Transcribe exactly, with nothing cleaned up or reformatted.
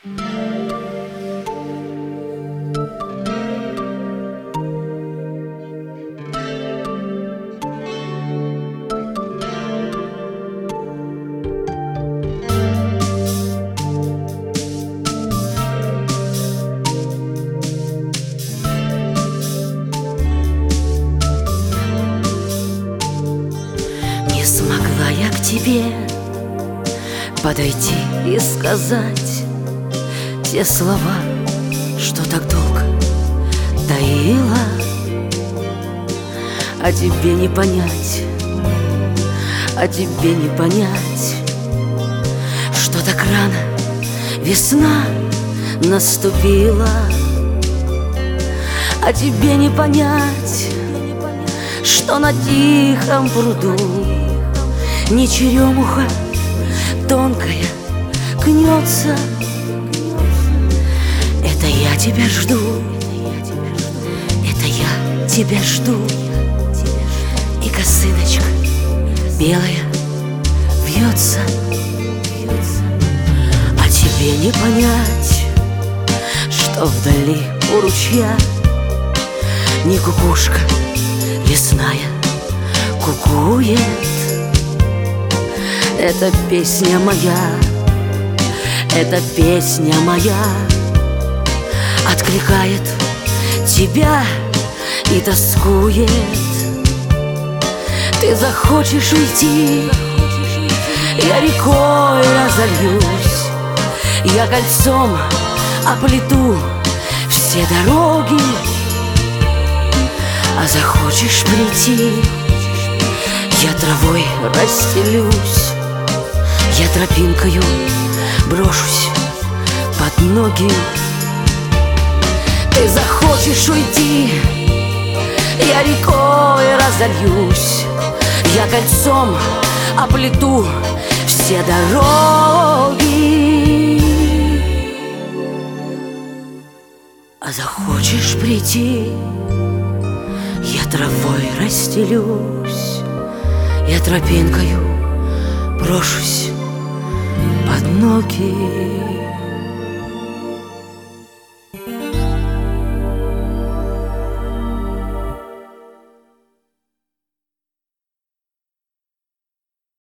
Не смогла я к тебе подойти и сказать те слова, что так долго таила. А тебе не понять, а тебе не понять, что так рано весна наступила. А тебе не понять, что на тихом пруду не черемуха тонкая гнется. Это я тебя жду, это я тебя жду. И косыночка белая вьется. А тебе не понять, что вдали у ручья не кукушка лесная кукует. Это песня моя, это песня моя откликает тебя и тоскует. Ты захочешь уйти, я рекой разольюсь, я кольцом оплету все дороги. А захочешь прийти, я травой расстелюсь, я тропинкою брошусь под ноги. Ты захочешь уйти, я рекой разольюсь, я кольцом оплету все дороги. А захочешь прийти, я травой расстелюсь, я тропинкою брошусь под ноги.